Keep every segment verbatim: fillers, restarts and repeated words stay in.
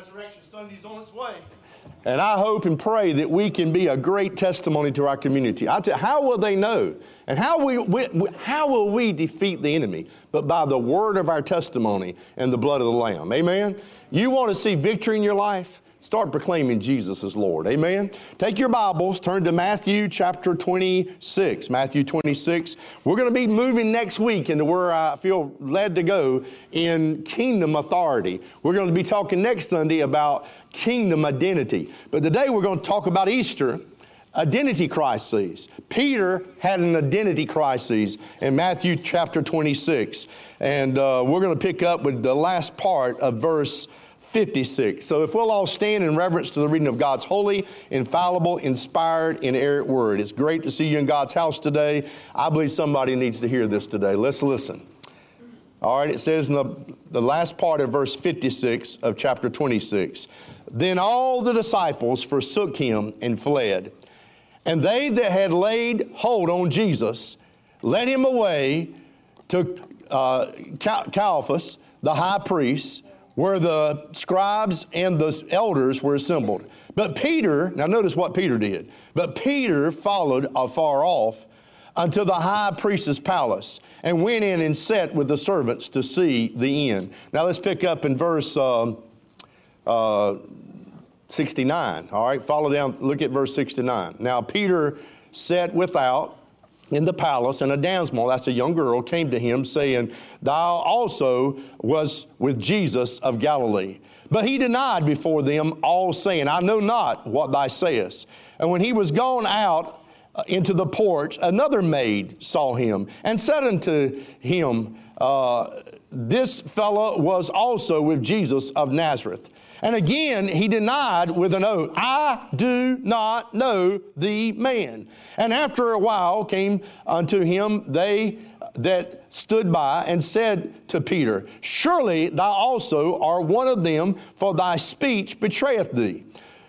Resurrection Sunday's on its way. And I hope and pray that we can be a great testimony to our community. I tell you, how will they know? And how, we, we, how will we defeat the enemy? But by the word of our testimony and the blood of the Lamb. Amen? You want to see victory in your life? Start proclaiming Jesus as Lord. Amen? Take your Bibles, turn to Matthew chapter twenty-six. Matthew twenty-six. We're going to be moving next week into where I feel led to go in kingdom authority. We're going to be talking next Sunday about kingdom identity. But today we're going to talk about Easter, identity crises. Peter had an identity crisis in Matthew chapter twenty-six. And uh, we're going to pick up with the last part of verse fifty-six. So if we'll all stand in reverence to the reading of God's holy, infallible, inspired, inerrant word. It's great to see you in God's house today. I believe somebody needs to hear this today. Let's listen. All right, it says in the, the last part of verse fifty-six of chapter twenty-six, then all the disciples forsook him and fled. And they that had laid hold on Jesus led him away to uh, Caiaphas, the high priest, where the scribes and the elders were assembled. But Peter, now notice what Peter did. But Peter followed afar off unto the high priest's palace and went in and sat with the servants to see the end. Now let's pick up in verse uh, uh, sixty-nine. All right, follow down, look at verse sixty-nine. Now Peter sat without in the palace, and a damsel, that's a young girl, came to him, saying, thou also was with Jesus of Galilee. But he denied before them all, saying, I know not what thou sayest. And when he was gone out into the porch, another maid saw him, and said unto him, uh, this fellow was also with Jesus of Nazareth. And again, he denied with an oath, I do not know the man. And after a while came unto him they that stood by and said to Peter, surely thou also art one of them, for thy speech betrayeth thee.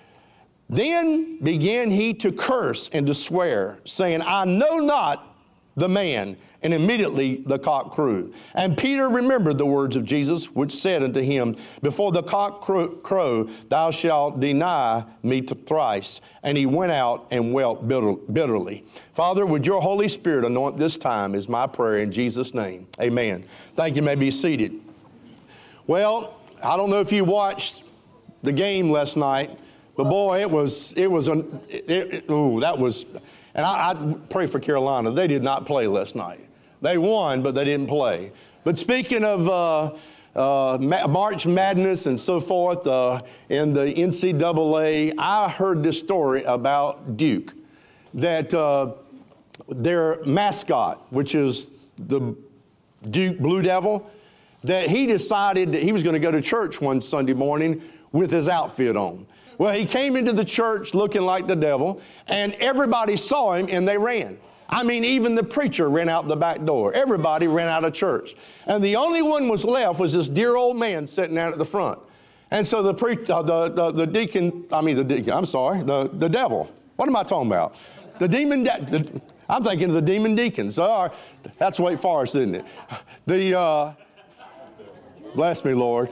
Then began he to curse and to swear, saying, I know not the man. And immediately the cock crew. And Peter remembered the words of Jesus, which said unto him, before the cock crow, thou shalt deny me thrice. And he went out and wept bitterly. Father, would your Holy Spirit anoint this time is my prayer in Jesus' name. Amen. Thank you. You may be seated. Well, I don't know if you watched the game last night, but boy, it was, it was, an, it, it, ooh, that was, and I, I pray for Carolina. They did not play last night. They won, but they didn't play. But speaking of uh, uh, March Madness and so forth uh, in the N C double A, I heard this story about Duke, that uh, their mascot, which is the Duke Blue Devil, that he decided that he was going to go to church one Sunday morning with his outfit on. Well, he came into the church looking like the devil, and everybody saw him and they ran. I mean, even the preacher ran out the back door. Everybody ran out of church. And the only one was left was this dear old man sitting down at the front. And so the pre- uh, the, the the deacon, I mean the deacon, I'm sorry, the, the devil. What am I talking about? The demon, de- the, I'm thinking of the demon deacon. So uh, that's Wake Forest, isn't it? The, uh, bless me, Lord.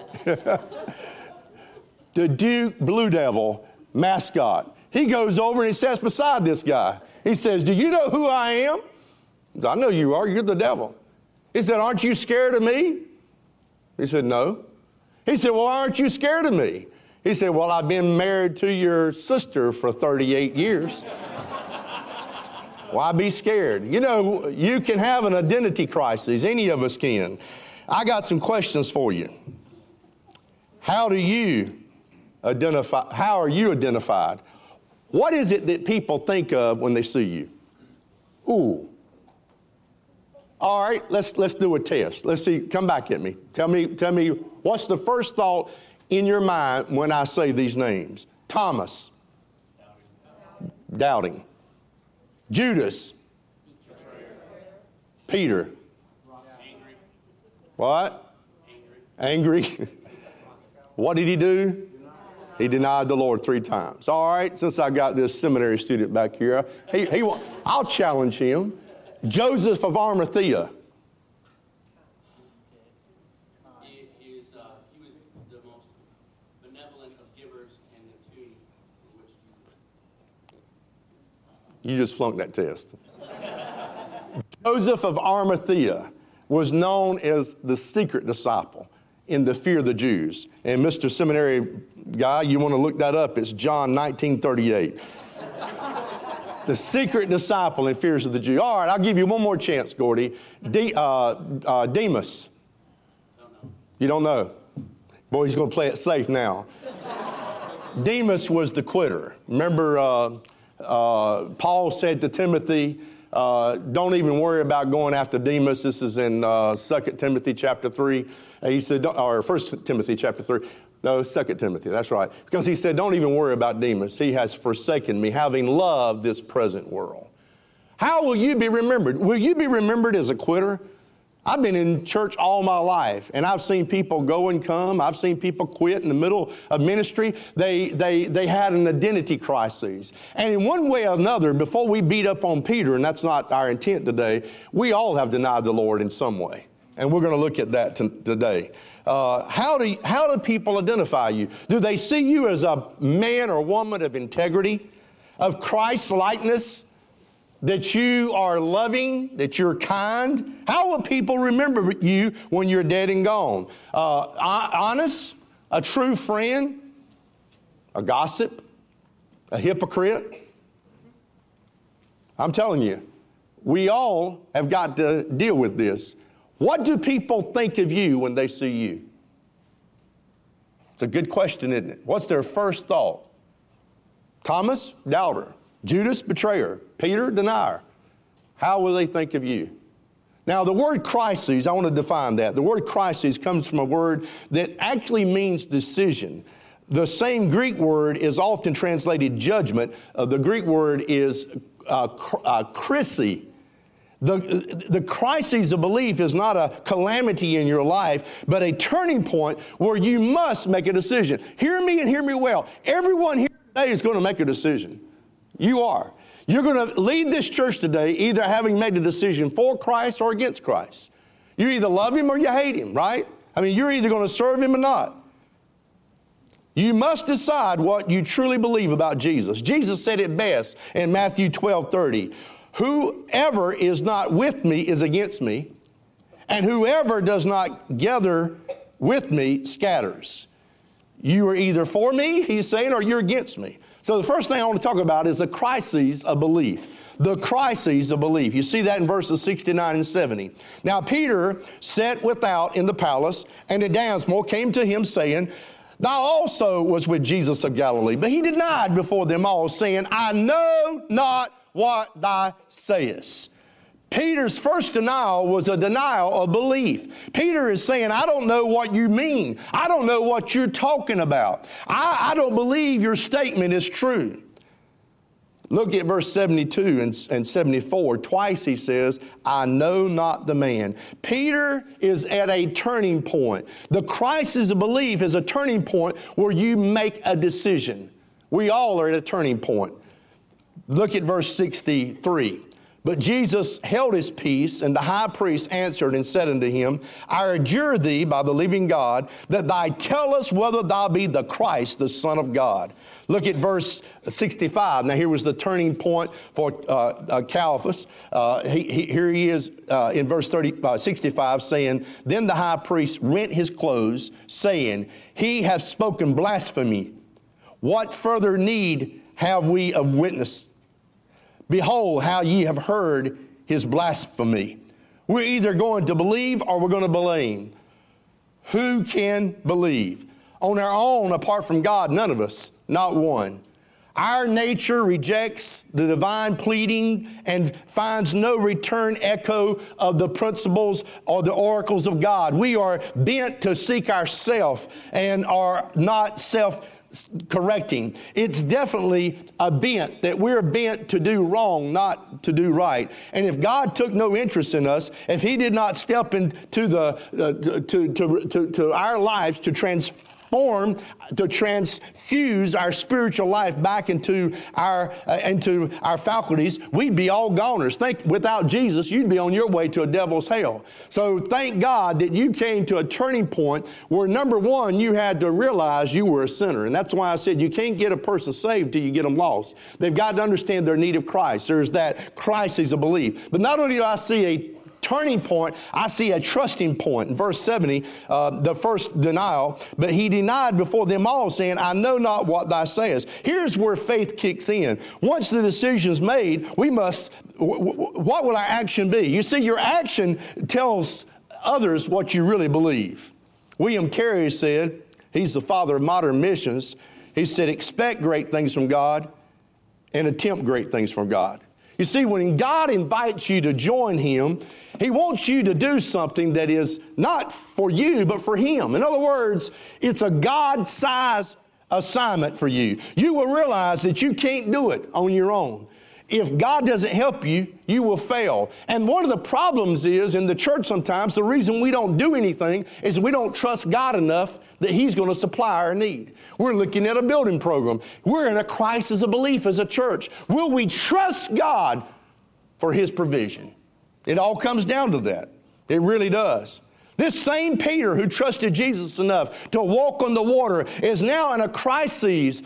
The Duke Blue Devil mascot. He goes over and he sits beside this guy. He says, do you know who I am? I know you are. You're the devil. He said, aren't you scared of me? He said, no. He said, well, aren't you scared of me? He said, well, I've been married to your sister for thirty-eight years. Why be scared? You know, you can have an identity crisis. Any of us can. I got some questions for you. How do you identify? How are you identified? What is it that people think of when they see you? Ooh. All right, let's let's do a test. Let's see. Come back at me. Tell me, tell me, what's the first thought in your mind when I say these names? Thomas. Doubting. Doubting. Judas. Peter. Angry. What? Angry. Angry. What did he do? He denied the Lord three times. All right, since I got this seminary student back here, he, he, I'll challenge him. Joseph of Arimathea. He, he, was, uh, he was the most benevolent one of givers and the two in which you... You just flunked that test. Joseph of Arimathea was known as the secret disciple in the fear of the Jews. And Mister Seminary guy, you want to look that up, it's John nineteen thirty-eight. The secret disciple in fears of the Jews. All right, I'll give you one more chance, Gordy. De- uh, uh, Demas. Don't know. You don't know? Boy, he's going to play it safe now. Demas was the quitter. Remember, uh, uh, Paul said to Timothy, uh, don't even worry about going after Demas. This is in uh, Second Timothy chapter three. And he said, or First Timothy chapter three. No, Second Timothy, that's right. Because he said, don't even worry about Demas. He has forsaken me, having loved this present world. How will you be remembered? Will you be remembered as a quitter? I've been in church all my life, and I've seen people go and come. I've seen people quit in the middle of ministry. They, they, they had an identity crisis. And in one way or another, before we beat up on Peter, and that's not our intent today, we all have denied the Lord in some way. And we're going to look at that t- today. Uh, how do, how do people identify you? Do they see you as a man or woman of integrity, of Christ-likeness, that you are loving, that you're kind? How will people remember you when you're dead and gone? Uh, honest, a true friend, a gossip, a hypocrite? I'm telling you, we all have got to deal with this. What do people think of you when they see you? It's a good question, isn't it? What's their first thought? Thomas, doubter. Judas, betrayer. Peter, denier. How will they think of you? Now, the word crises, I want to define that. The word crises comes from a word that actually means decision. The same Greek word is often translated judgment. Uh, the Greek word is uh, cr- uh, krisi. The, the crisis of belief is not a calamity in your life, but a turning point where you must make a decision. Hear me and hear me well. Everyone here today is going to make a decision. You are. You're going to lead this church today either having made a decision for Christ or against Christ. You either love Him or you hate Him, right? I mean, you're either going to serve Him or not. You must decide what you truly believe about Jesus. Jesus said it best in Matthew twelve thirty. Whoever is not with me is against me, and whoever does not gather with me scatters. You are either for me, he's saying, or you're against me. So the first thing I want to talk about is the crises of belief. The crises of belief. You see that in verses sixty-nine and seventy. Now Peter sat without in the palace, and a damsel came to him saying, Thou also was with Jesus of Galilee. But he denied before them all, saying, I know not what thou sayest. Peter's first denial was a denial of belief. Peter is saying, I don't know what you mean. I don't know what you're talking about. I, I don't believe your statement is true. Look at verse seventy-two and, and seventy-four. Twice he says, I know not the man. Peter is at a turning point. The crisis of belief is a turning point where you make a decision. We all are at a turning point. Look at verse sixty-three. But Jesus held his peace, and the high priest answered and said unto him, I adjure thee by the living God, that thou tell us whether thou be the Christ, the Son of God. Look at verse sixty-five. Now here was the turning point for uh, uh, Caiaphas. Uh, he, he, here he is uh, in verse thirty, uh, sixty-five saying, Then the high priest rent his clothes, saying, He hath spoken blasphemy. What further need have we of witness? Behold, how ye have heard his blasphemy. We're either going to believe or we're going to blame. Who can believe? On our own, apart from God, none of us, not one. Our nature rejects the divine pleading and finds no return echo of the principles or the oracles of God. We are bent to seek ourself and are not self correcting. It's definitely a bent that we're bent to do wrong, not to do right. And if God took no interest in us, if he did not step into the uh, to, to, to, to our lives to transform transform, to transfuse our spiritual life back into our uh, into our faculties, we'd be all goners. Think, without Jesus, you'd be on your way to a devil's hell. So thank God that you came to a turning point where, number one, you had to realize you were a sinner. And that's why I said you can't get a person saved till you get them lost. They've got to understand their need of Christ. There's that crisis of belief. But not only do I see a turning point, I see a trusting point. In verse seventy, uh, the first denial, but he denied before them all, saying, I know not what thou sayest. Here's where faith kicks in. Once the decision's made, we must, w- w- what will our action be? You see, your action tells others what you really believe. William Carey said, he's the father of modern missions, he said, expect great things from God and attempt great things from God. You see, when God invites you to join Him, He wants you to do something that is not for you, but for Him. In other words, it's a God-sized assignment for you. You will realize that you can't do it on your own. If God doesn't help you, you will fail. And one of the problems is in the church sometimes, the reason we don't do anything is we don't trust God enough that He's going to supply our need. We're looking at a building program. We're in a crisis of belief as a church. Will we trust God for His provision? It all comes down to that. It really does. This same Peter who trusted Jesus enough to walk on the water is now in a crisis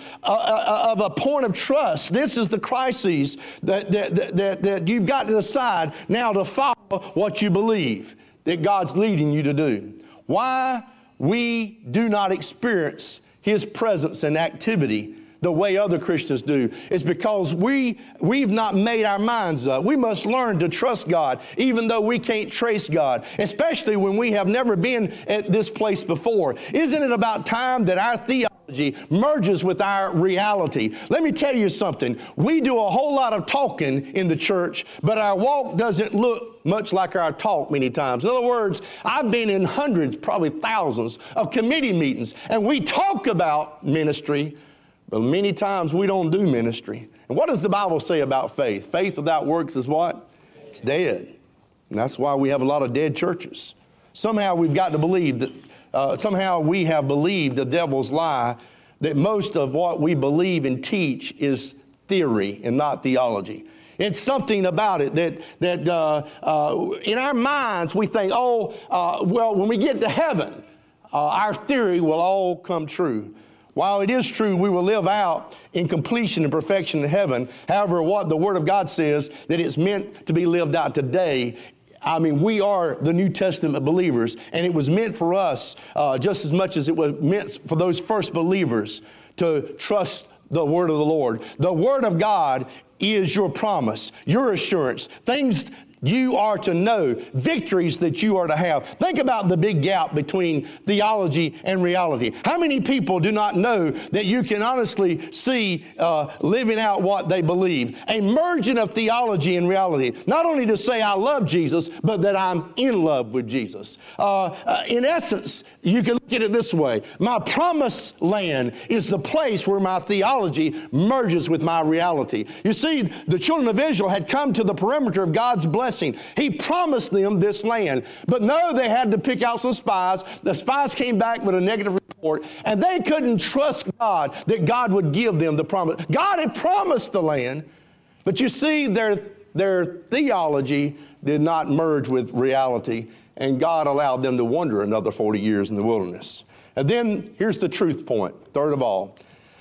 of a point of trust. This is the crisis that, that, that, that you've got to decide now to follow what you believe that God's leading you to do. Why we do not experience His presence and activity the way other Christians do is because we, we've not made our minds up. We must learn to trust God, even though we can't trace God, especially when we have never been at this place before. Isn't it about time that our theology merges with our reality? Let me tell you something. We do a whole lot of talking in the church, but our walk doesn't look much like our talk many times. In other words, I've been in hundreds, probably thousands of committee meetings, and we talk about ministry, but many times we don't do ministry. And what does the Bible say about faith? Faith without works is what? It's dead. And that's why we have a lot of dead churches. Somehow we've got to believe that, uh, somehow we have believed the devil's lie that most of what we believe and teach is theory and not theology. It's something about it that, that uh, uh, in our minds we think, oh, uh, well, when we get to heaven, uh, our theory will all come true. While it is true we will live out in completion and perfection in heaven, however, what the Word of God says, that it's meant to be lived out today. I mean, we are the New Testament believers, and it was meant for us uh, just as much as it was meant for those first believers to trust the Word of the Lord. The Word of God is your promise, your assurance, things you are to know, victories that you are to have. Think about the big gap between theology and reality. How many people do not know that you can honestly see uh, living out what they believe? A merging of theology and reality. Not only to say I love Jesus, but that I'm in love with Jesus. Uh, uh, in essence, you can look at it this way. My promised land is the place where my theology merges with my reality. You see, the children of Israel had come to the perimeter of God's blessing. He promised them this land. But no, they had to pick out some spies. The spies came back with a negative report, and they couldn't trust God that God would give them the promise. God had promised the land, but you see, their, their theology did not merge with reality, and God allowed them to wander another forty years in the wilderness. And then here's the truth point, third of all.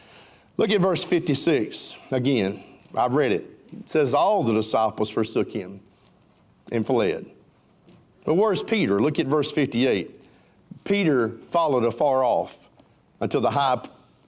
Look at verse fifty-six again. I've read it. It says, all the disciples forsook him and fled. But where's Peter? Look at verse fifty-eight. Peter followed afar off until the high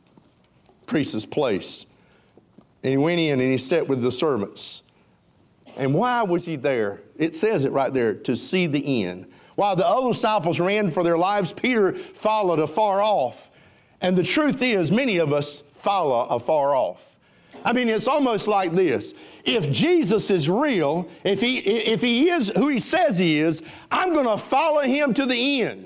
priest's place. And he went in and he sat with the servants. And why was he there? It says it right there, to see the end. While the other disciples ran for their lives, Peter followed afar off. And the truth is, many of us follow afar off. I mean, it's almost like this. If Jesus is real, if he, if he is who he says he is, I'm going to follow him to the end.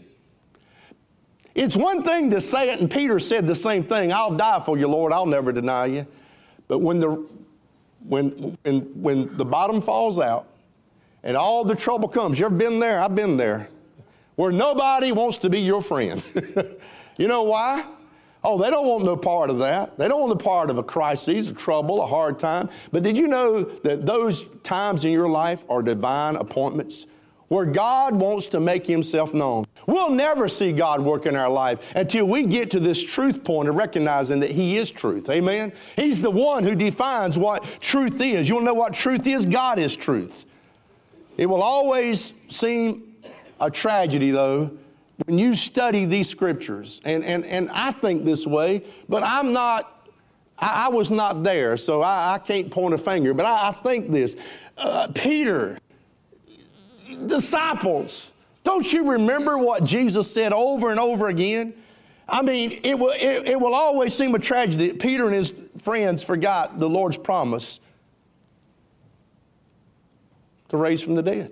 It's one thing to say it, and Peter said the same thing. I'll die for you, Lord. I'll never deny you. But when the, when, when, when the bottom falls out and all the trouble comes, you ever been there? I've been there. Where nobody wants to be your friend. You know why? Oh, they don't want no part of that. They don't want no part of a crisis, a trouble, a hard time. But did you know that those times in your life are divine appointments where God wants to make himself known? We'll never see God work in our life until we get to this truth point of recognizing that he is truth. Amen? He's the one who defines what truth is. You want to know what truth is? God is truth. It will always seem a tragedy, though, when you study these scriptures, and, and, and I think this way, but I'm not, I, I was not there, so I, I can't point a finger, but I, I think this. Uh, Peter, disciples, don't you remember what Jesus said over and over again? I mean, it will, it, it will always seem a tragedy that Peter and his friends forgot the Lord's promise to raise from the dead.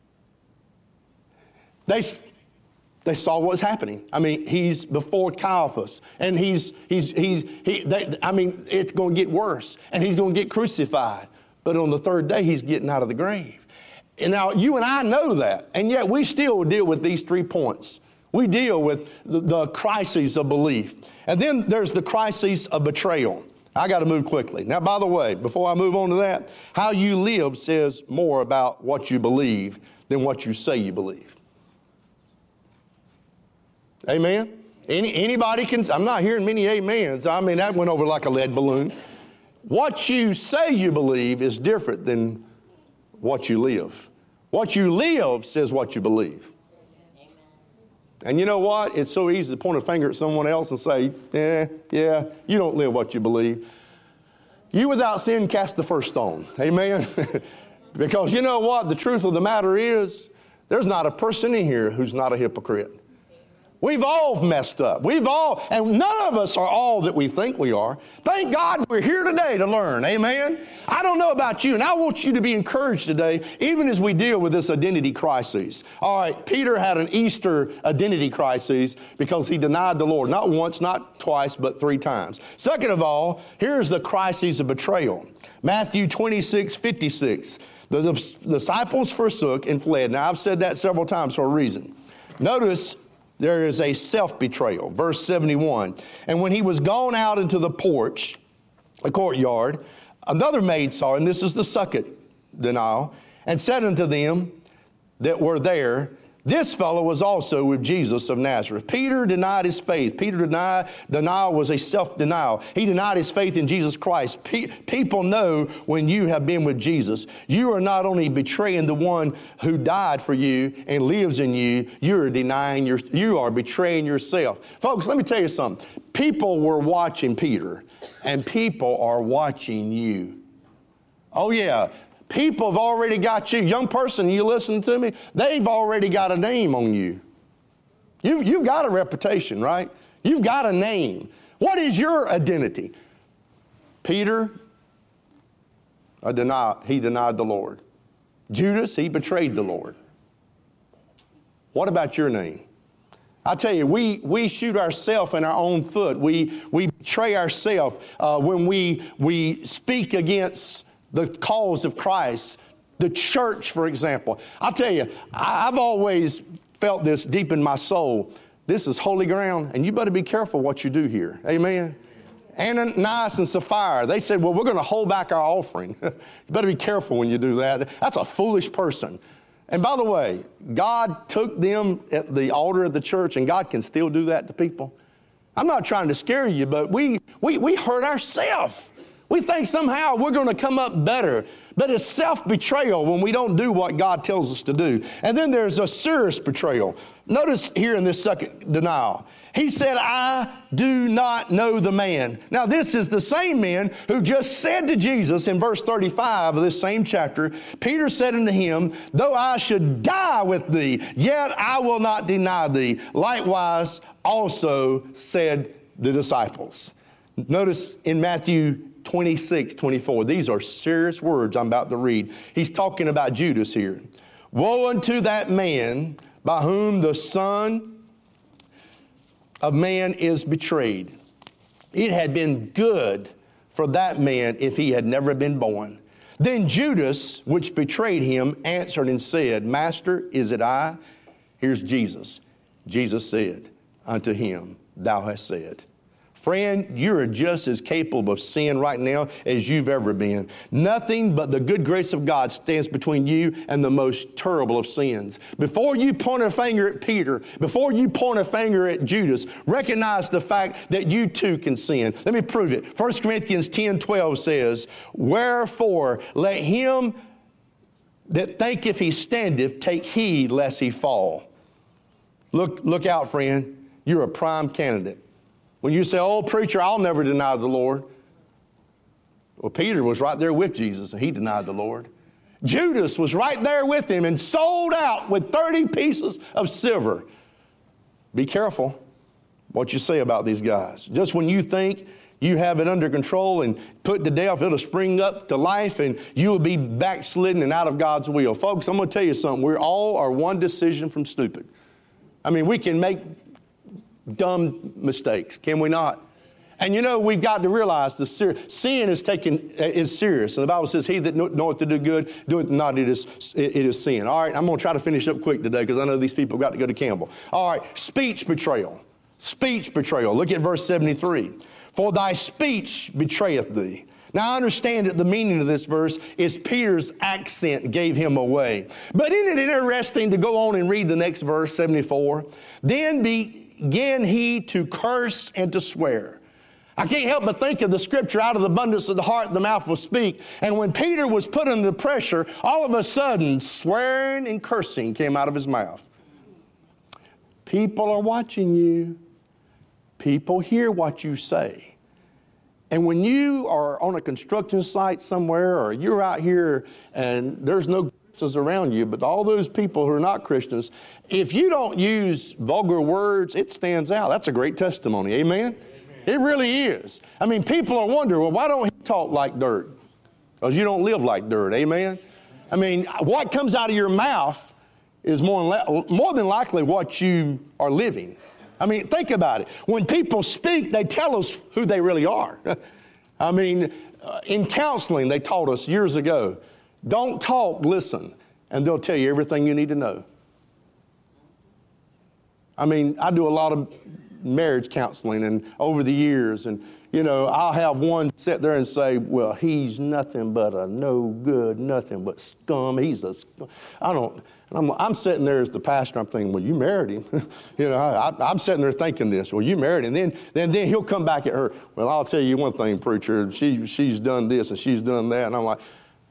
They They saw what was happening. I mean, he's before Caiaphas, and he's, he's, he's, he, they, I mean, it's going to get worse, and he's going to get crucified. But on the third day, he's getting out of the grave. And now, you and I know that, and yet we still deal with these three points. We deal with the, the crises of belief. And then there's the crisis of betrayal. I got to move quickly. Now, by the way, before I move on to that, how you live says more about what you believe than what you say you believe. Amen? Any, anybody can, I'm not hearing many amens. I mean, that went over like a lead balloon. What you say you believe is different than what you live. What you live says what you believe. Amen. And you know what? It's so easy to point a finger at someone else and say, eh, yeah, you don't live what you believe. You without sin cast the first stone. Amen? Because you know what? The truth of the matter is, there's not a person in here who's not a hypocrite. We've all messed up. We've all, and none of us are all that we think we are. Thank God we're here today to learn. Amen? I don't know about you, and I want you to be encouraged today, even as we deal with this identity crisis. All right, Peter had an Easter identity crisis because he denied the Lord. Not once, not twice, but three times. Second of all, here's the crisis of betrayal. Matthew twenty-six fifty-six. The, the disciples forsook and fled. Now, I've said that several times for a reason. Notice, there is a self-betrayal. Verse seventy-one. And when he was gone out into the porch, the courtyard, another maid saw, and this is the second denial, and said unto them that were there, this fellow was also with Jesus of Nazareth. Peter denied his faith. Peter denied, denial was a self-denial. He denied his faith in Jesus Christ. Pe- people know when you have been with Jesus, you are not only betraying the one who died for you and lives in you, you are denying your, you are betraying yourself. Folks, let me tell you something. People were watching Peter, and people are watching you. Oh yeah. People have already got you. Young person, you listen to me, they've already got a name on you. You've, you've got a reputation, right? You've got a name. What is your identity? Peter, a deny, he denied the Lord. Judas, he betrayed the Lord. What about your name? I tell you, we, we shoot ourselves in our own foot. We, we betray ourselves uh, when we, we speak against the cause of Christ, the church, for example. I'll tell you, I've always felt this deep in my soul. This is holy ground, and you better be careful what you do here. Amen? Ananias and Sapphira, they said, well, we're going to hold back our offering. You better be careful when you do that. That's a foolish person. And by the way, God took them at the altar of the church, and God can still do that to people. I'm not trying to scare you, but we, we, we hurt ourselves. We think somehow we're going to come up better. But it's self-betrayal when we don't do what God tells us to do. And then there's a serious betrayal. Notice here in this second denial. He said, I do not know the man. Now this is the same man who just said to Jesus in verse thirty-five of this same chapter, Peter said unto him, though I should die with thee, yet I will not deny thee. Likewise also said the disciples. Notice in Matthew twenty-six, twenty-four. These are serious words I'm about to read. He's talking about Judas here. Woe unto that man by whom the Son of Man is betrayed. It had been good for that man if he had never been born. Then Judas, which betrayed him, answered and said, Master, is it I? Here's Jesus. Jesus said unto him, Thou hast said. Friend, you're just as capable of sin right now as you've ever been. Nothing but the good grace of God stands between you and the most terrible of sins. Before you point a finger at Peter, before you point a finger at Judas, recognize the fact that you too can sin. Let me prove it. First Corinthians ten twelve says, wherefore let him that thinketh he standeth take heed lest he fall. Look, look out, friend. You're a prime candidate. When you say, oh, preacher, I'll never deny the Lord. Well, Peter was right there with Jesus, and he denied the Lord. Judas was right there with him and sold out with thirty pieces of silver. Be careful what you say about these guys. Just when you think you have it under control and put to death, it'll spring up to life, and you will be backslidden and out of God's will. Folks, I'm going to tell you something. We all are one decision from stupid. I mean, we can make dumb mistakes, can we not? And you know, we've got to realize the ser- sin is taken is serious. And the Bible says, he that knoweth to do good, doeth not, it is, it is sin. All right, I'm going to try to finish up quick today because I know these people have got to go to Campbell. All right, speech betrayal. Speech betrayal. Look at verse seventy-three. For thy speech betrayeth thee. Now, I understand that the meaning of this verse is Peter's accent gave him away. But isn't it interesting to go on and read the next verse, seventy-four? Then began he to curse and to swear. I can't help but think of the scripture, out of the abundance of the heart, the mouth will speak. And when Peter was put under pressure, all of a sudden, swearing and cursing came out of his mouth. People are watching you. People hear what you say. And when you are on a construction site somewhere, or you're out here and there's no Christians around you, but all those people who are not Christians, if you don't use vulgar words, it stands out. That's a great testimony. Amen? Amen. It really is. I mean, people are wondering, well, why don't he talk like dirt? Because you don't live like dirt. Amen? I mean, what comes out of your mouth is more, more than likely what you are living. I mean, think about it. When people speak, they tell us who they really are. I mean, uh, in counseling, they taught us years ago, don't talk, listen, and they'll tell you everything you need to know. I mean, I do a lot of marriage counseling and over the years, and, you know, I'll have one sit there and say, well, he's nothing but a no good, nothing but scum. He's a scum. I don't... And I'm, I'm sitting there as the pastor, I'm thinking, well, you married him. you know, I, I'm sitting there thinking this, well, you married him. And then, then, then he'll come back at her, well, I'll tell you one thing, preacher, she, she's done this and she's done that. And I'm like,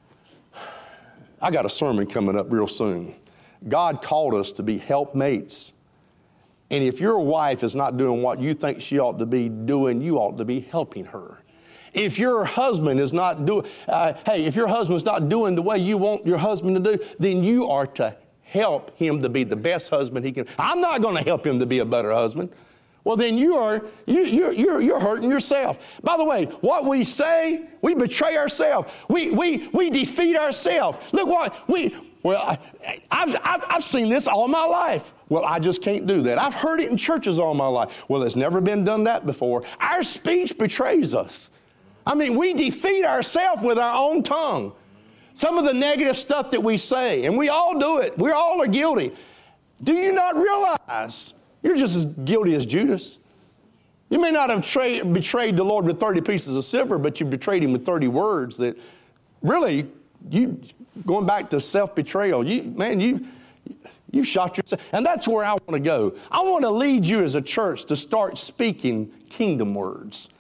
I got a sermon coming up real soon. God called us to be helpmates. And if your wife is not doing what you think she ought to be doing, you ought to be helping her. If your husband is not doing, uh, hey, if your husband's not doing the way you want your husband to do, then you are to help him to be the best husband he can. I'm not going to help him to be a better husband. Well, then you are, you, you're, you're, you're hurting yourself. By the way, what we say, we betray ourselves. We, we, we defeat ourselves. Look what, we, well, I, I've, I've, I've seen this all my life. Well, I just can't do that. I've heard it in churches all my life. Well, it's never been done that before. Our speech betrays us. I mean, we defeat ourselves with our own tongue. Some of the negative stuff that we say, and we all do it. We all are guilty. Do you not realize you're just as guilty as Judas? You may not have tra- betrayed the Lord with thirty pieces of silver, but you betrayed him with thirty words that really, you going back to self-betrayal, you, man, you, you've shot yourself. And that's where I want to go. I want to lead you as a church to start speaking kingdom words.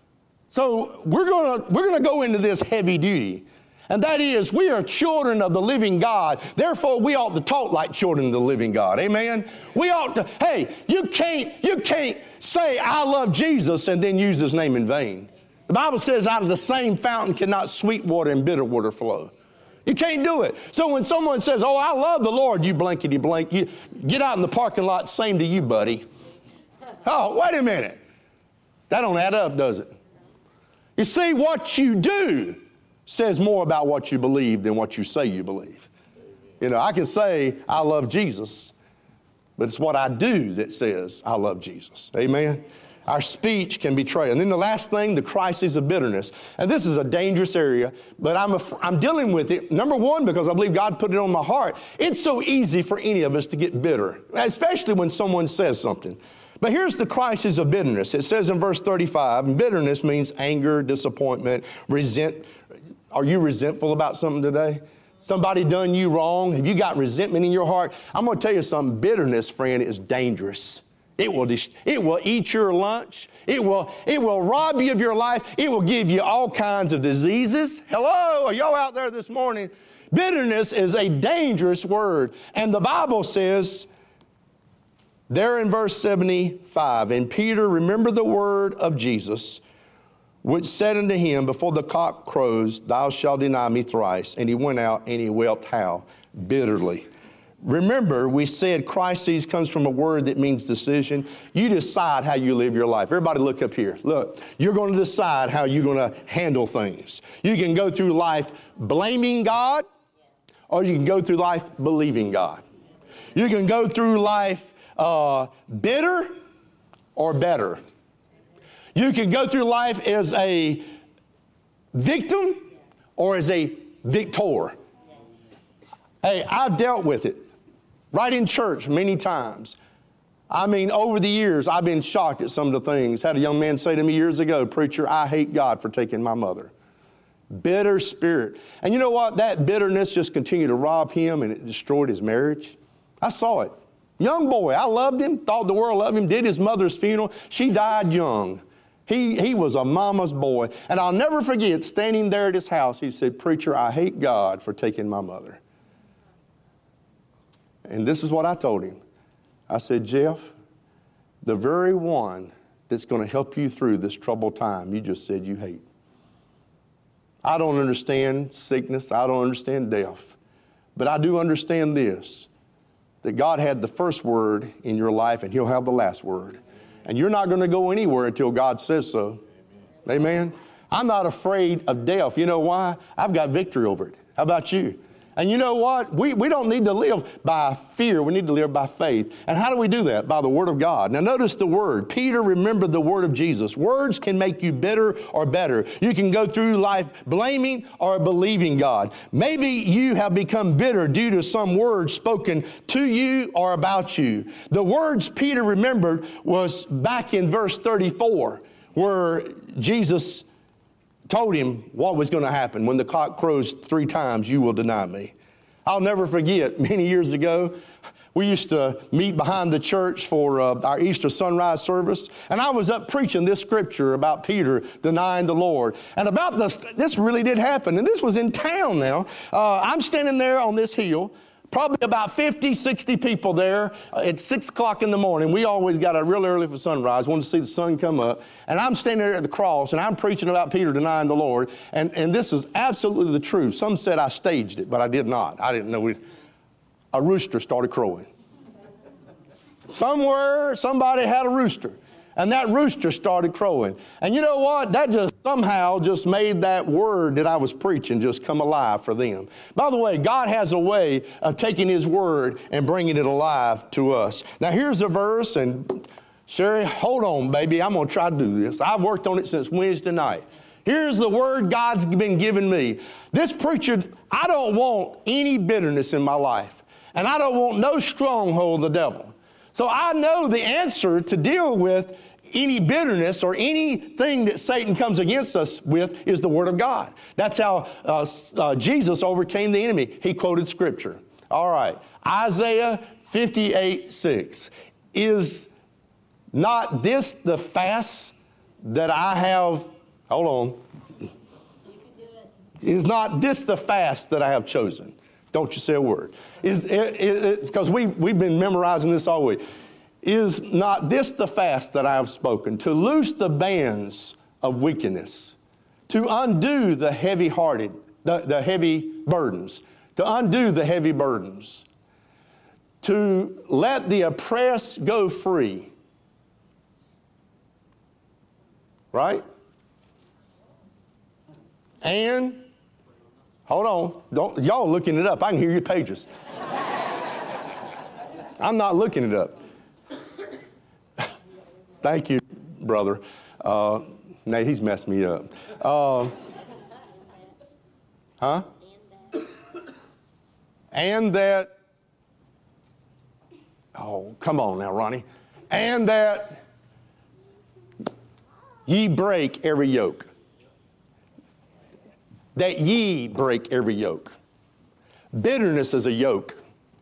So we're going to we're going to go into this heavy duty. And that is, we are children of the living God. Therefore, we ought to talk like children of the living God. Amen? We ought to, hey, you can't, you can't say, I love Jesus, and then use his name in vain. The Bible says, out of the same fountain cannot sweet water and bitter water flow. You can't do it. So when someone says, oh, I love the Lord, you blankety blank, you get out in the parking lot, same to you, buddy. Oh, wait a minute. That don't add up, does it? You see, what you do says more about what you believe than what you say you believe. You know, I can say I love Jesus, but it's what I do that says I love Jesus. Amen? Our speech can betray. And then the last thing, the crisis of bitterness. And this is a dangerous area, but I'm, a, I'm dealing with it, number one, because I believe God put it on my heart. It's so easy for any of us to get bitter, especially when someone says something. But here's the crisis of bitterness. It says in verse thirty-five, bitterness means anger, disappointment, resent. Are you resentful about something today? Somebody done you wrong? Have you got resentment in your heart? I'm going to tell you something. Bitterness, friend, is dangerous. It will, it will eat your lunch. It will, it will rob you of your life. It will give you all kinds of diseases. Hello, are y'all out there this morning? Bitterness is a dangerous word. And the Bible says, there in verse seventy-five, and Peter remembered the word of Jesus, which said unto him, before the cock crows, thou shalt deny me thrice. And he went out and he wept how? Bitterly. Remember, we said crises comes from a word that means decision. You decide how you live your life. Everybody look up here. Look, you're going to decide how you're going to handle things. You can go through life blaming God, or you can go through life believing God. You can go through life uh, bitter or better. You can go through life as a victim or as a victor. Hey, I've dealt with it right in church many times. I mean, over the years, I've been shocked at some of the things. Had a young man say to me years ago, preacher, I hate God for taking my mother. Bitter spirit. And you know what? That bitterness just continued to rob him, and it destroyed his marriage. I saw it. Young boy, I loved him, thought the world loved him, did his mother's funeral. She died young. He, he was a mama's boy. And I'll never forget standing there at his house, he said, preacher, I hate God for taking my mother. And this is what I told him. I said, Jeff, the very one that's going to help you through this troubled time, you just said you hate. I don't understand sickness. I don't understand death. But I do understand this, that God had the first word in your life and He'll have the last word. And you're not going to go anywhere until God says so. Amen. Amen. I'm not afraid of death. You know why? I've got victory over it. How about you? And you know what? We, we don't need to live by fear. We need to live by faith. And how do we do that? By the Word of God. Now notice the word. Peter remembered the word of Jesus. Words can make you bitter or better. You can go through life blaming or believing God. Maybe you have become bitter due to some words spoken to you or about you. The words Peter remembered was back in verse thirty-four, where Jesus told him what was going to happen. When the cock crows three times, you will deny me. I'll never forget, many years ago, we used to meet behind the church for uh, our Easter sunrise service, and I was up preaching this scripture about Peter denying the Lord. And about this, this really did happen, and this was in town now. Uh, I'm standing there on this hill, probably about fifty, sixty people there at six o'clock in the morning. We always got up real early for sunrise, wanted to see the sun come up. And I'm standing there at the cross, and I'm preaching about Peter denying the Lord. And, and this is absolutely the truth. Some said I staged it, but I did not. I didn't know. We, a rooster started crowing. Somewhere, somebody had a rooster. And that rooster started crowing. And you know what? That just somehow just made that word that I was preaching just come alive for them. By the way, God has a way of taking His word and bringing it alive to us. Now here's a verse, and Sherry, hold on, baby. I'm going to try to do this. I've worked on it since Wednesday night. Here's the word God's been giving me. This preacher, I don't want any bitterness in my life. And I don't want no stronghold of the devil. So I know the answer to deal with any bitterness or anything that Satan comes against us with is the Word of God. That's how uh, uh, Jesus overcame the enemy. He quoted Scripture. All right. Isaiah fifty-eight six. Is not this the fast that I have, hold on. You can do it. Is not this the fast that I have chosen? Don't you say a word. Is because we, we've been memorizing this all week. Is not this the fast that I have spoken, to loose the bands of wickedness, to undo the heavy-hearted, the, the heavy burdens, to undo the heavy burdens, to let the oppressed go free. Right? And, hold on, don't y'all looking it up. I can hear your pages. I'm not looking it up. Thank you, brother. Uh, Nate, he's messed me up. Uh, huh? And that, oh, come on now, Ronnie. And that ye break every yoke. That ye break every yoke. Bitterness is a yoke.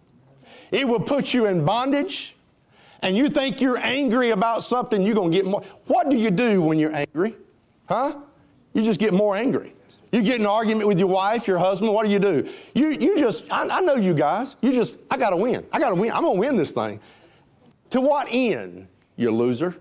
It will put you in bondage, and you think you're angry about something, you're going to get more. What do you do when you're angry? Huh? You just get more angry. You get in an argument with your wife, your husband, what do you do? You, you just, I, I know you guys, you just, I got to win. I got to win. I'm going to win this thing. To what end, you loser?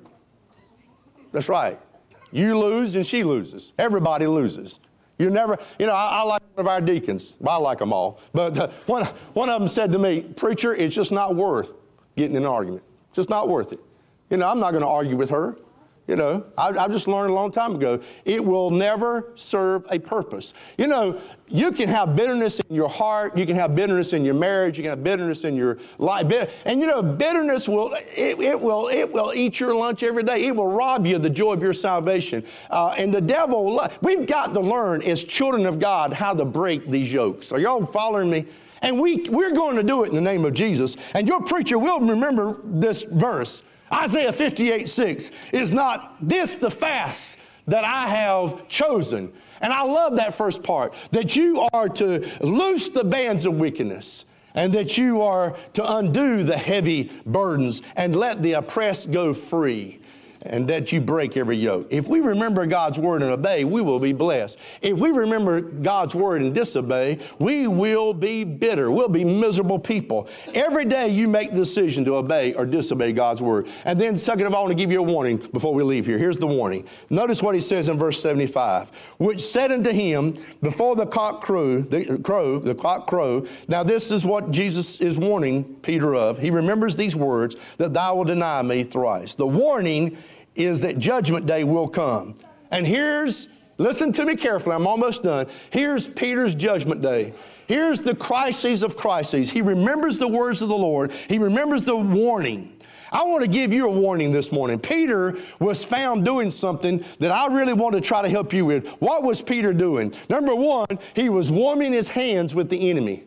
That's right. You lose and she loses. Everybody loses. You never, you know, I, I like one of our deacons. Well, I like them all. But uh, one, one of them said to me, preacher, it's just not worth getting in an argument. It's just not worth it. You know, I'm not going to argue with her. You know, I, I just learned a long time ago, it will never serve a purpose. You know, you can have bitterness in your heart. You can have bitterness in your marriage. You can have bitterness in your life. And you know, bitterness will, it, it will, it will eat your lunch every day. It will rob you of the joy of your salvation. Uh, and the devil, we've got to learn as children of God how to break these yokes. Are y'all following me? And we, we're going to do it in the name of Jesus. And your preacher will remember this verse. Isaiah fifty-eight six, is not this the fast that I have chosen? And I love that first part, that you are to loose the bands of wickedness, and that you are to undo the heavy burdens and let the oppressed go free, and that you break every yoke. If we remember God's word and obey, we will be blessed. If we remember God's word and disobey, we will be bitter. We'll be miserable people. Every day you make the decision to obey or disobey God's word. And then second of all, I want to give you a warning before we leave here. Here's the warning. Notice what he says in verse seventy-five. Which said unto him, before the cock crow, the crow, the cock crow. Now this is what Jesus is warning Peter of. He remembers these words, that thou wilt deny me thrice. The warning is that judgment day will come. And here's, listen to me carefully, I'm almost done. Here's Peter's judgment day. Here's the crises of crises. He remembers the words of the Lord. He remembers the warning. I want to give you a warning this morning. Peter was found doing something that I really want to try to help you with. What was Peter doing? Number one, he was warming his hands with the enemy.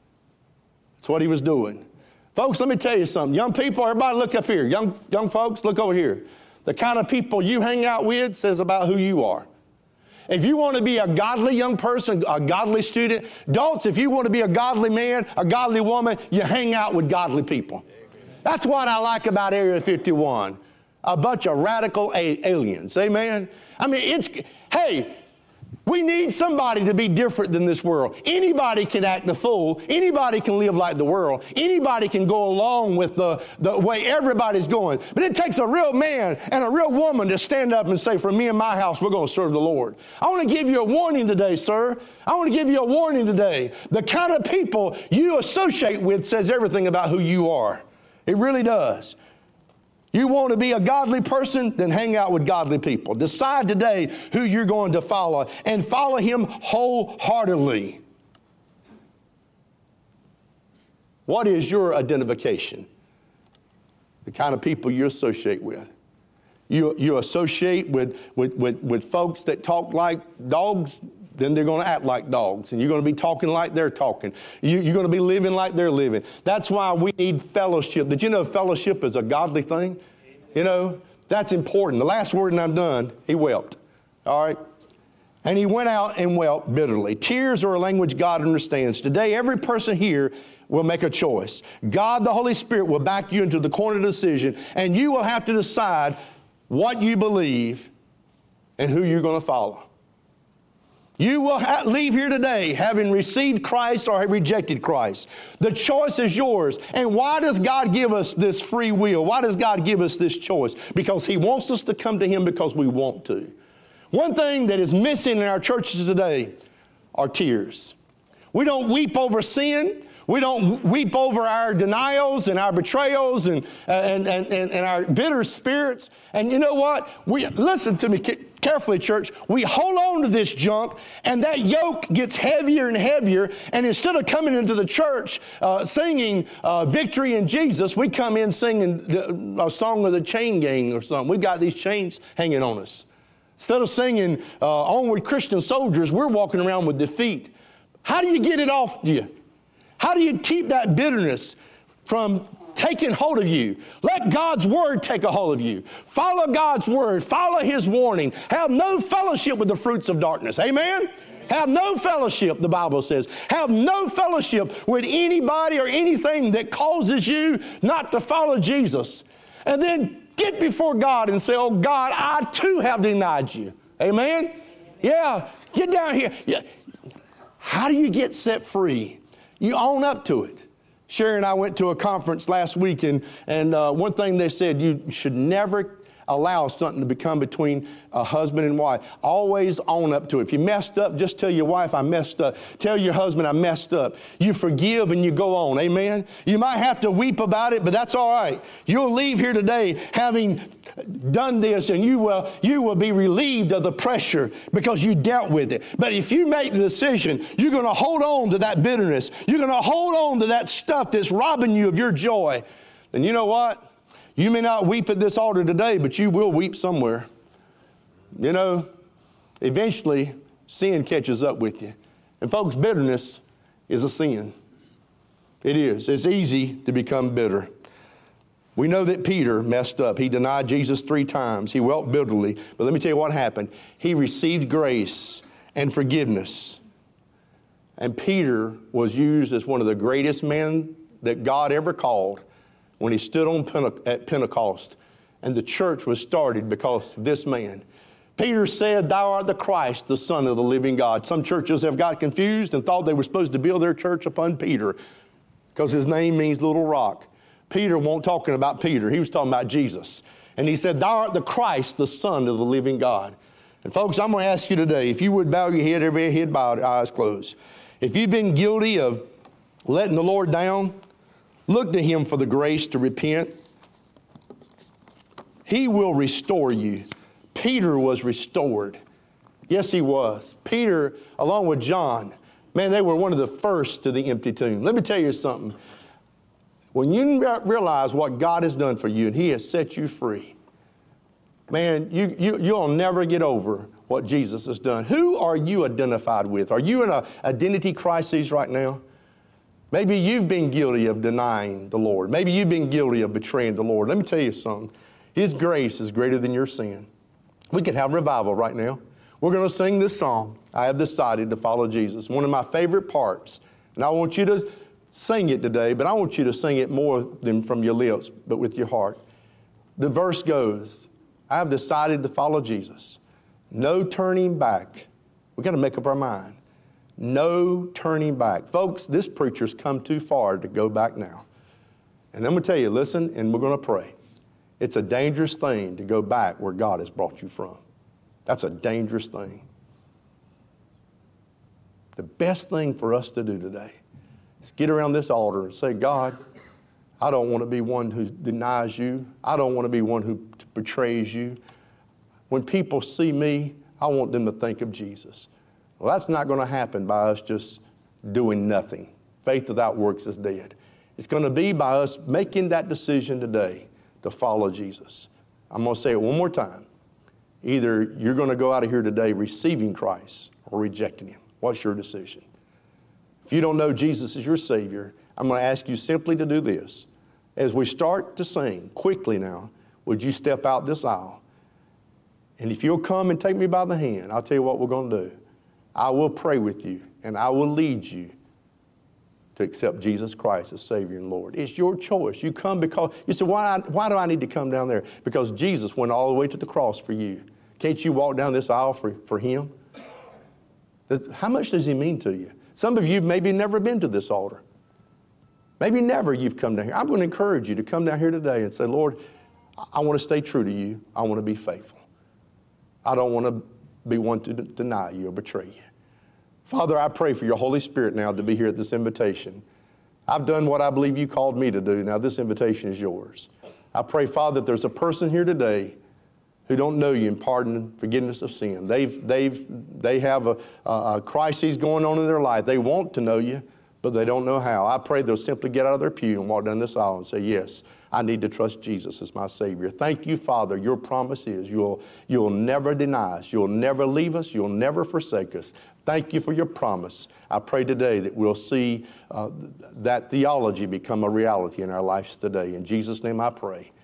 That's what he was doing. Folks, let me tell you something. Young people, everybody look up here. Young, young folks, look over here. The kind of people you hang out with says about who you are. If you want to be a godly young person, a godly student, adults, if you want to be a godly man, a godly woman, you hang out with godly people. That's what I like about Area fifty-one. A bunch of radical a- aliens. Amen? I mean, it's, hey, we need somebody to be different than this world. Anybody can act the fool. Anybody can live like the world. Anybody can go along with the, the way everybody's going. But it takes a real man and a real woman to stand up and say, for me and my house, we're going to serve the Lord. I want to give you a warning today, sir. I want to give you a warning today. The kind of people you associate with says everything about who you are. It really does. You want to be a godly person? Then hang out with godly people. Decide today who you're going to follow, and follow him wholeheartedly. What is your identification? The kind of people you associate with. You, you associate with, with, with, with folks that talk like dogs, then they're going to act like dogs. And you're going to be talking like they're talking. You, you're going to be living like they're living. That's why we need fellowship. Did you know fellowship is a godly thing? You know, that's important. The last word, and I'm done, he wept. All right? And he went out and wept bitterly. Tears are a language God understands. Today, every person here will make a choice. God, the Holy Spirit, will back you into the corner decision, and you will have to decide what you believe and who you're going to follow. You will ha- leave here today having received Christ or have rejected Christ. The choice is yours. And why does God give us this free will? Why does God give us this choice? Because he wants us to come to him because we want to. One thing that is missing in our churches today are tears. We don't weep over sin. We don't weep over our denials and our betrayals and, and, and, and, and our bitter spirits. And you know what? We, listen to me carefully, church. We hold on to this junk, and that yoke gets heavier and heavier. And instead of coming into the church uh, singing uh, Victory in Jesus, we come in singing the, a song of the Chain Gang or something. We've got these chains hanging on us. Instead of singing uh, Onward Christian Soldiers, we're walking around with defeat. How do you get it off you? How do you keep that bitterness from taking hold of you. Let God's word take a hold of you. Follow God's word. Follow his warning. Have no fellowship with the fruits of darkness. Amen? Have no fellowship, the Bible says. Have no fellowship with anybody or anything that causes you not to follow Jesus. And then get before God and say, oh God, I too have denied you. Amen? Yeah, get down here. Yeah. How do you get set free? You own up to it. Sherry and I went to a conference last week, and, and uh, one thing they said, you should never allow something to become between a husband and wife. Always own up to it. If you messed up, just tell your wife, I messed up. Tell your husband, I messed up. You forgive and you go on. Amen? You might have to weep about it, but that's all right. You'll leave here today having done this, and you will, you will be relieved of the pressure because you dealt with it. But if you make the decision, you're going to hold on to that bitterness. You're going to hold on to that stuff that's robbing you of your joy. Then you know what? You may not weep at this altar today, but you will weep somewhere. You know, eventually sin catches up with you. And folks, bitterness is a sin. It is. It's easy to become bitter. We know that Peter messed up. He denied Jesus three times. He wept bitterly. But let me tell you what happened. He received grace and forgiveness. And Peter was used as one of the greatest men that God ever called when he stood on Pente- at Pentecost, and the church was started because of this man. Peter said, thou art the Christ, the Son of the living God. Some churches have got confused and thought they were supposed to build their church upon Peter because his name means little rock. Peter wasn't talking about Peter. He was talking about Jesus. And he said, thou art the Christ, the Son of the living God. And folks, I'm going to ask you today, if you would bow your head, every head bowed, eyes closed. If you've been guilty of letting the Lord down, look to him for the grace to repent. He will restore you. Peter was restored. Yes, he was. Peter, along with John, man, they were one of the first to the empty tomb. Let me tell you something. When you realize what God has done for you and he has set you free, man, you, you, you'll never get over what Jesus has done. Who are you identified with? Are you in an identity crisis right now? Maybe you've been guilty of denying the Lord. Maybe you've been guilty of betraying the Lord. Let me tell you something. His grace is greater than your sin. We could have revival right now. We're going to sing this song, I Have Decided to Follow Jesus. One of my favorite parts. And I want you to sing it today, but I want you to sing it more than from your lips, but with your heart. The verse goes, I have decided to follow Jesus. No turning back. We've got to make up our mind. No turning back. Folks, this preacher's come too far to go back now. And I'm going to tell you, listen, and we're going to pray. It's a dangerous thing to go back where God has brought you from. That's a dangerous thing. The best thing for us to do today is get around this altar and say, God, I don't want to be one who denies you. I don't want to be one who betrays you. When people see me, I want them to think of Jesus. Well, that's not going to happen by us just doing nothing. Faith without works is dead. It's going to be by us making that decision today to follow Jesus. I'm going to say it one more time. Either you're going to go out of here today receiving Christ or rejecting him. What's your decision? If you don't know Jesus as your Savior, I'm going to ask you simply to do this. As we start to sing, quickly now, would you step out this aisle? And if you'll come and take me by the hand, I'll tell you what we're going to do. I will pray with you, and I will lead you to accept Jesus Christ as Savior and Lord. It's your choice. You come because, you say, why, why do I need to come down there? Because Jesus went all the way to the cross for you. Can't you walk down this aisle for, for him? Does, how much does he mean to you? Some of you maybe never been to this altar. Maybe never you've come down here. I'm going to encourage you to come down here today and say, Lord, I want to stay true to you. I want to be faithful. I don't want to be one to d- deny you or betray you. Father, I pray for your Holy Spirit now to be here at this invitation. I've done what I believe you called me to do. Now this invitation is yours. I pray, Father, that there's a person here today who don't know you in pardon and forgiveness of sin. They've, they've, they have a, a, a crisis going on in their life. They want to know you, but they don't know how. I pray they'll simply get out of their pew and walk down this aisle and say, yes, I need to trust Jesus as my Savior. Thank you, Father. Your promise is you'll, you'll never deny us. You'll never leave us. You'll never forsake us. Thank you for your promise. I pray today that we'll see uh, that theology become a reality in our lives today. In Jesus' name I pray.